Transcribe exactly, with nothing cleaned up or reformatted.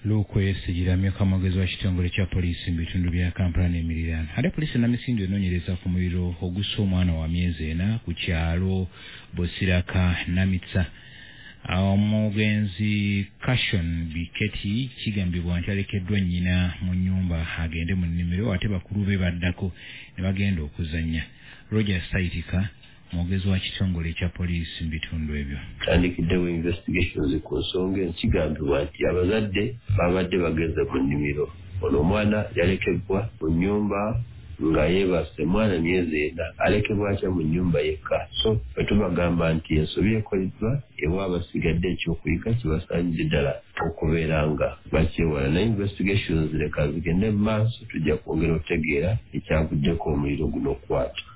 lw'okwesigira amyuka amagezi wa kitongole kya poliisi mu bitundu bya Kampala n'emiriraano. Ate poliisi Namisindi enoonyereza ku muliro ogussa omwana wa myezi ena ku kyalo Bosiraka Namitsa. Omugenzi Cashon Biketi kigambibwa nti alekeddwa nnyina mu nnyumba agende mu nnimiro ate bakulu be baddako ne bagenda okuzannya. Roger Saitika mwogezi wa kitongole kya poliisi mu bitundu ebyo. Tandikiddewo investigations ku nsonga kigambibwa nti abazadde babadde bageze mu nnimiro. Ono omwana yalekebwa mu nnyumba nga yeebase mwana myezi ena alekebwa atya mu nnyumba yekka. So bwe tubagamba nti ensobi ekoleddwa ewa abasigadde ekyokuyiga kibasaanidde ddala okubeera nga bakyewala. Na investigations leka zigende mu maaso tujja kwongera okutegeera ekyavuddeko omuliro guno okukwata.